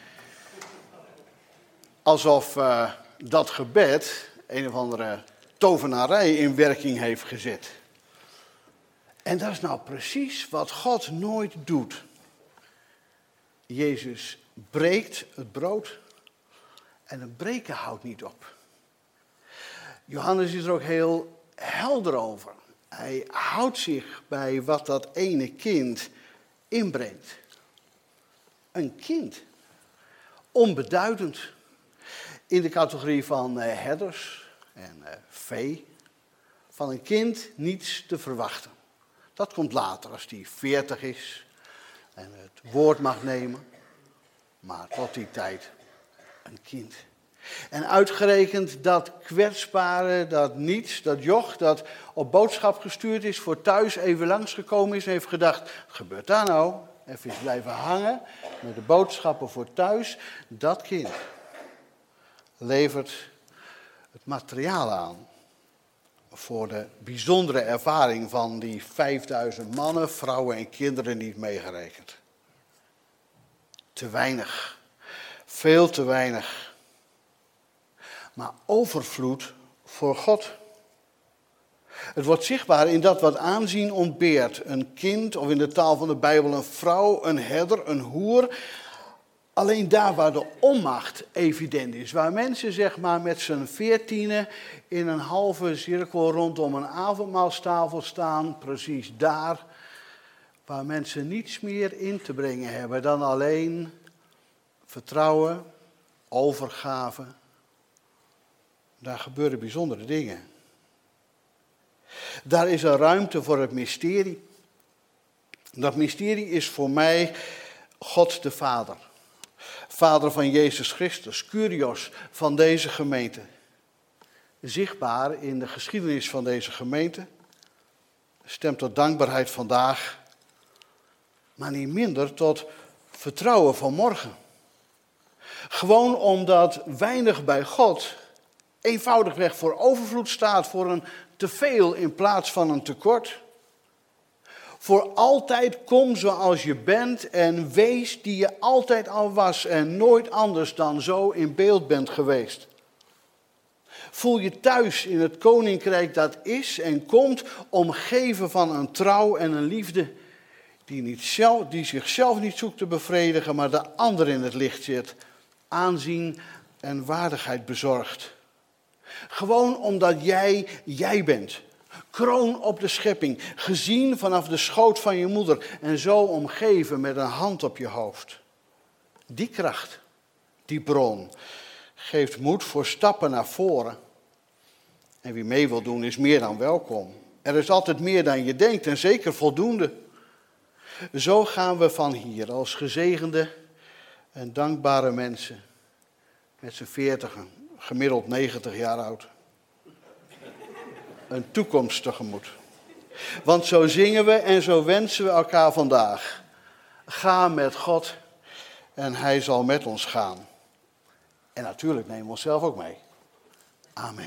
D: Alsof uh, dat gebed een of andere tovenarij in werking heeft gezet. En dat is nou precies wat God nooit doet. Jezus breekt het brood en het breken houdt niet op. Johannes is er ook heel helder over. Hij houdt zich bij wat dat ene kind inbrengt. Een kind. Onbeduidend. In de categorie van uh, herders en uh, vee. Van een kind niets te verwachten. Dat komt later als hij veertig is en het woord mag nemen. Maar tot die tijd een kind. En uitgerekend dat kwetsbare, dat niets, dat joch, dat op boodschap gestuurd is, voor thuis even langsgekomen is en heeft gedacht, wat gebeurt daar nou? Even eens blijven hangen met de boodschappen voor thuis. Dat kind levert het materiaal aan voor de bijzondere ervaring van die vijfduizend mannen, vrouwen en kinderen niet meegerekend. Te weinig. Veel te weinig. Maar overvloed voor God. Het wordt zichtbaar in dat wat aanzien ontbeert. Een kind, of in de taal van de Bijbel een vrouw, een herder, een hoer. Alleen daar waar de onmacht evident is. Waar mensen zeg maar met z'n veertienen in een halve cirkel rondom een avondmaalstafel staan. Precies daar waar mensen niets meer in te brengen hebben dan alleen vertrouwen, overgave. Daar gebeuren bijzondere dingen. Daar is er ruimte voor het mysterie. Dat mysterie is voor mij God de Vader. Vader van Jezus Christus, Kyrios van deze gemeente. Zichtbaar in de geschiedenis van deze gemeente. Stemt tot dankbaarheid vandaag. Maar niet minder tot vertrouwen van morgen. Gewoon omdat weinig bij God eenvoudigweg voor overvloed staat, voor een teveel in plaats van een tekort. Voor altijd kom zoals je bent en wees die je altijd al was en nooit anders dan zo in beeld bent geweest. Voel je thuis in het koninkrijk dat is en komt, omgeven van een trouw en een liefde die, niet zelf, die zichzelf niet zoekt te bevredigen, maar de ander in het licht zit, aanzien en waardigheid bezorgt. Gewoon omdat jij, jij bent. Kroon op de schepping, gezien vanaf de schoot van je moeder en zo omgeven met een hand op je hoofd. Die kracht, die bron, geeft moed voor stappen naar voren. En wie mee wil doen is meer dan welkom. Er is altijd meer dan je denkt en zeker voldoende. Zo gaan we van hier als gezegende en dankbare mensen met z'n veertigen, gemiddeld negentig jaar oud. Een toekomst tegemoet. Want zo zingen we en zo wensen we elkaar vandaag. Ga met God en hij zal met ons gaan. En natuurlijk nemen we onszelf ook mee. Amen.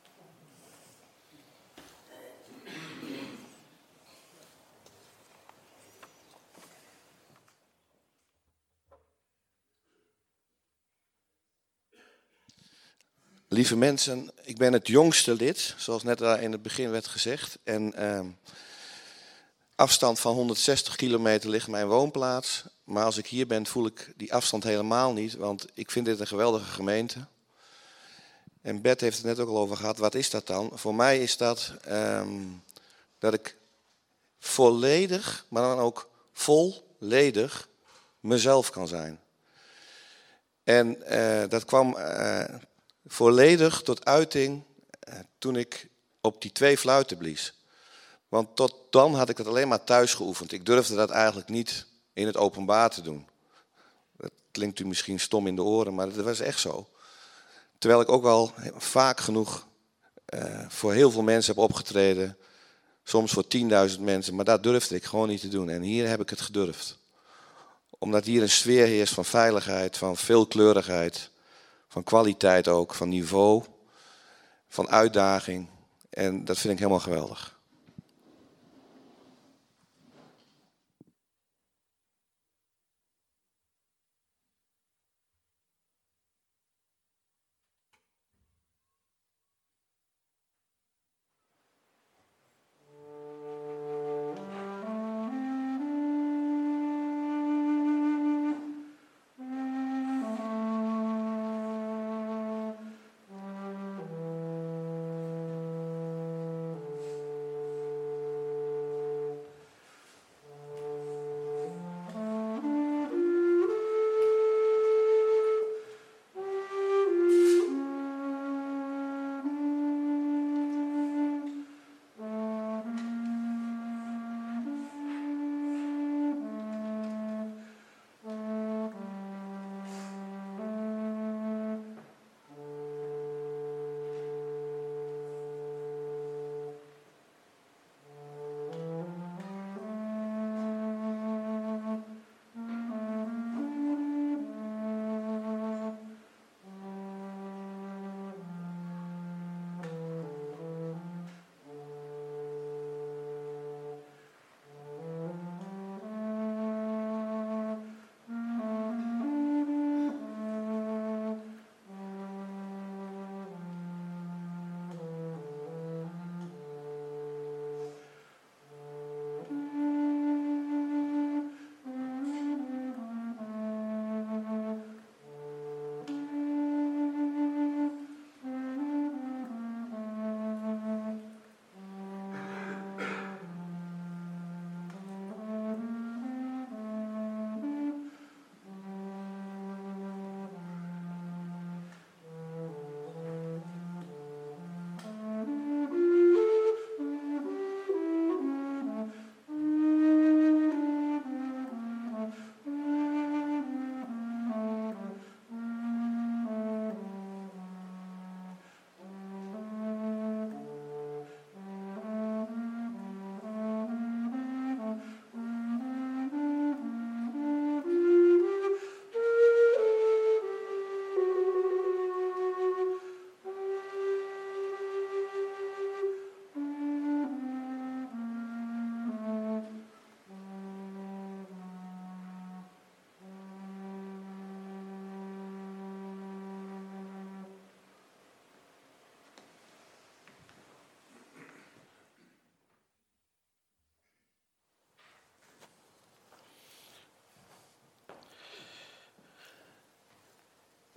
E: Lieve mensen, ik ben het jongste lid, zoals net daar in het begin werd gezegd. En eh, afstand van honderdzestig kilometer ligt mijn woonplaats. Maar als ik hier ben, voel ik die afstand helemaal niet, want ik vind dit een geweldige gemeente. En Bert heeft het net ook al over gehad, wat is dat dan? Voor mij is dat eh, dat ik volledig, maar dan ook volledig mezelf kan zijn. En eh, dat kwam... Uh, volledig tot uiting eh, toen ik op die twee fluiten blies. Want tot dan had ik het alleen maar thuis geoefend. Ik durfde dat eigenlijk niet in het openbaar te doen. Dat klinkt u misschien stom in de oren, maar dat was echt zo. Terwijl ik ook al vaak genoeg eh, voor heel veel mensen heb opgetreden. Soms voor tienduizend mensen, maar dat durfde ik gewoon niet te doen. En hier heb ik het gedurfd. Omdat hier een sfeer heerst van veiligheid, van veelkleurigheid... Van kwaliteit ook, van niveau, van uitdaging. En dat vind ik helemaal geweldig.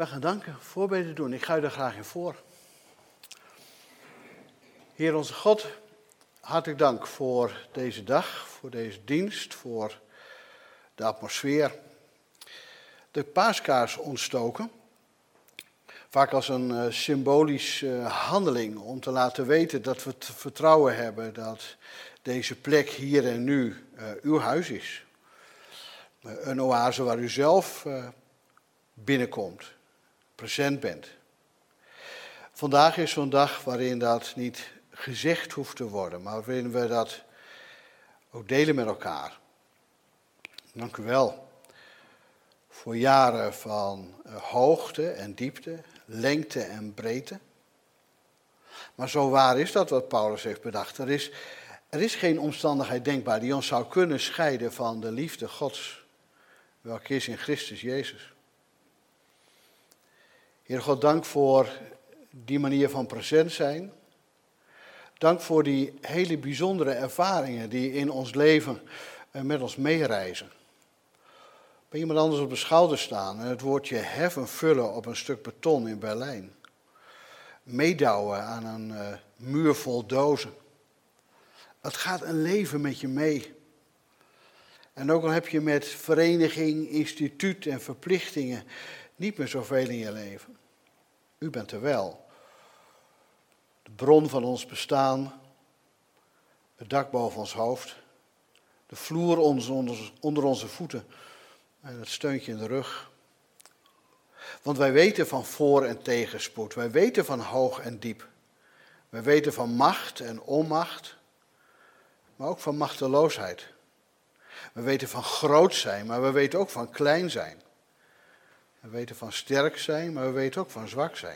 D: We gaan danken, voorbeden doen. Ik ga u daar graag in voor. Heer onze God, hartelijk dank voor deze dag, voor deze dienst, voor de atmosfeer. De paaskaars ontstoken, vaak als een uh, symbolische uh, handeling om te laten weten dat we het vertrouwen hebben dat deze plek hier en nu uh, uw huis is. Uh, een oase waar u zelf uh, binnenkomt, present bent. Vandaag is zo'n dag waarin dat niet gezegd hoeft te worden, maar waarin we dat ook delen met elkaar. Dank u wel voor jaren van uh, hoogte en diepte, lengte en breedte. Maar zo waar is dat wat Paulus heeft bedacht. Er is, er is geen omstandigheid denkbaar die ons zou kunnen scheiden van de liefde Gods, welke is in Christus Jezus. Heer God, dank voor die manier van present zijn. Dank voor die hele bijzondere ervaringen die in ons leven met ons meereizen. Bij iemand anders op de schouder staan en het woordje heaven vullen op een stuk beton in Berlijn. Meedouwen aan een uh, muur vol dozen. Het gaat een leven met je mee. En ook al heb je met vereniging, instituut en verplichtingen niet meer zoveel in je leven. U bent er wel. De bron van ons bestaan, het dak boven ons hoofd, de vloer onder, onder onze voeten en het steuntje in de rug. Want wij weten van voor- en tegenspoed, wij weten van hoog en diep. Wij weten van macht en onmacht, maar ook van machteloosheid. We weten van groot zijn, maar we weten ook van klein zijn. We weten van sterk zijn, maar we weten ook van zwak zijn.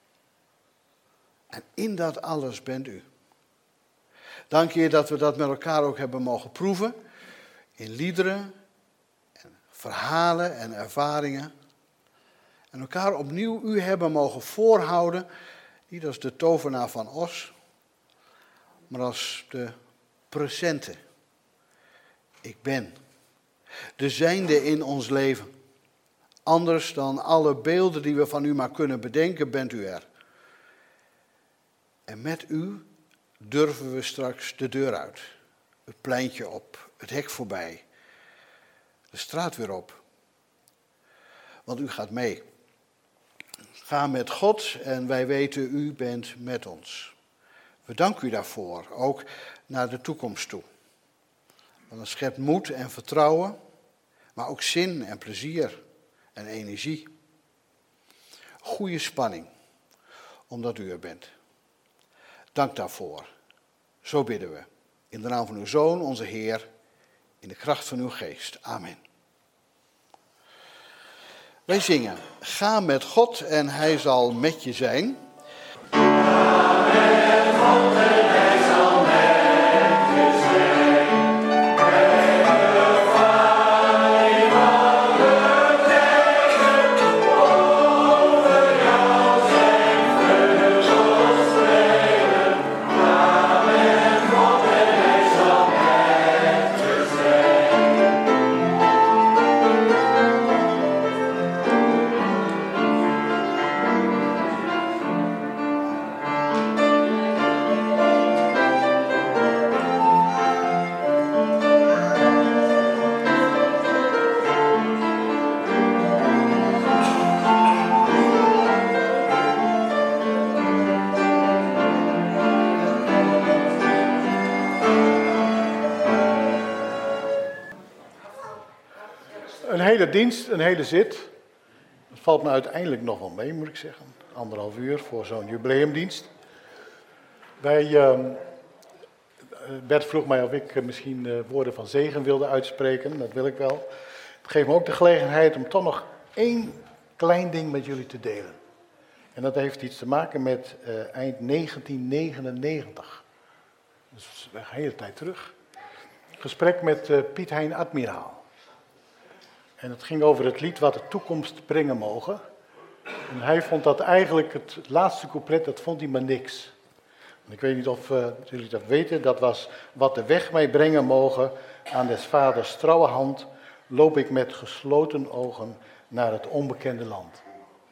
D: En in dat alles bent u. Dank je dat we dat met elkaar ook hebben mogen proeven. In liederen, en verhalen en ervaringen. En elkaar opnieuw u hebben mogen voorhouden. Niet als de tovenaar van Os, maar als de presente. Ik ben. De zijnde in ons leven. Anders dan alle beelden die we van u maar kunnen bedenken, bent u er. En met u durven we straks de deur uit. Het pleintje op, het hek voorbij. De straat weer op. Want u gaat mee. Ga met God en wij weten u bent met ons. We danken u daarvoor, ook naar de toekomst toe. Want het schept moed en vertrouwen, maar ook zin en plezier en energie. Goede spanning, omdat u er bent. Dank daarvoor. Zo bidden we. In de naam van uw Zoon, onze Heer, in de kracht van uw geest. Amen. Wij zingen, ga met God en hij zal met je zijn.
F: Ga met God en hij zal met je zijn. Met de vijand betekent over jou zijn vleugels spelen. Ga met God en hij zal met je zijn.
B: Een hele dienst, een hele zit. Dat valt me uiteindelijk nog wel mee, moet ik zeggen. Anderhalf uur voor zo'n jubileumdienst. Wij, uh, Bert vroeg mij of ik uh, misschien uh, woorden van zegen wilde uitspreken. Dat wil ik wel. Het geeft me ook de gelegenheid om toch nog één klein ding met jullie te delen. En dat heeft iets te maken met uh, eind negentien negenennegentig. Dus een hele tijd terug. Gesprek met uh, Piet Hein Admiraal. En het ging over het lied wat de toekomst brengen mogen. En hij vond dat eigenlijk, het laatste couplet, dat vond hij maar niks. En ik weet niet of uh, jullie dat weten, dat was wat de weg mij brengen mogen. Aan des vaders trouwe hand loop ik met gesloten ogen naar het onbekende land.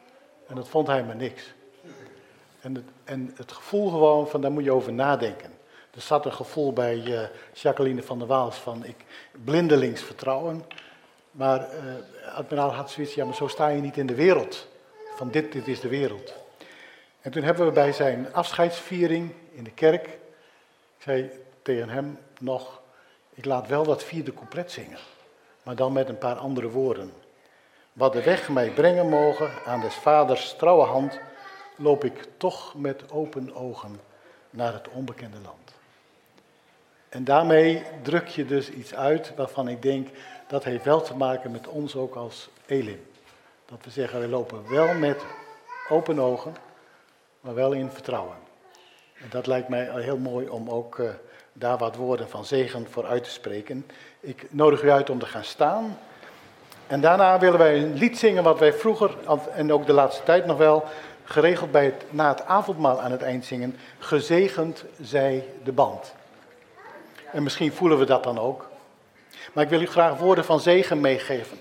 B: En dat vond hij maar niks. En het, en het gevoel gewoon van, daar moet je over nadenken. Er zat een gevoel bij uh, Jacqueline van der Waals van, ik blindelings vertrouwen. Maar uh, admiraal had zoiets, ja, maar zo sta je niet in de wereld. Van dit, dit is de wereld. En toen hebben we bij zijn afscheidsviering in de kerk, ik zei tegen hem nog, ik laat wel dat vierde couplet zingen. Maar dan met een paar andere woorden. Wat de weg mij brengen mogen, aan des vaders trouwe hand, loop ik toch met open ogen naar het onbekende land. En daarmee druk je dus iets uit waarvan ik denk, dat heeft wel te maken met ons ook als Elim. Dat we zeggen, we lopen wel met open ogen, maar wel in vertrouwen. En dat lijkt mij heel mooi om ook uh, daar wat woorden van zegen voor uit te spreken. Ik nodig u uit om te gaan staan. En daarna willen wij een lied zingen wat wij vroeger, en ook de laatste tijd nog wel, geregeld bij het, na het avondmaal aan het eind zingen. Gezegend zij de band. En misschien voelen we dat dan ook. Maar ik wil u graag woorden van zegen meegeven.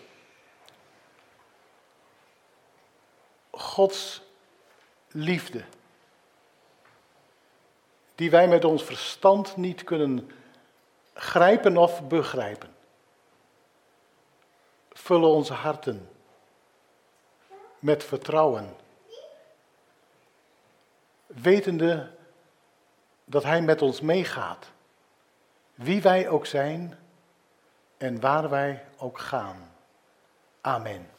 B: Gods liefde, die wij met ons verstand niet kunnen grijpen of begrijpen, vullen onze harten met vertrouwen, wetende dat Hij met ons meegaat, wie wij ook zijn en waar wij ook gaan. Amen.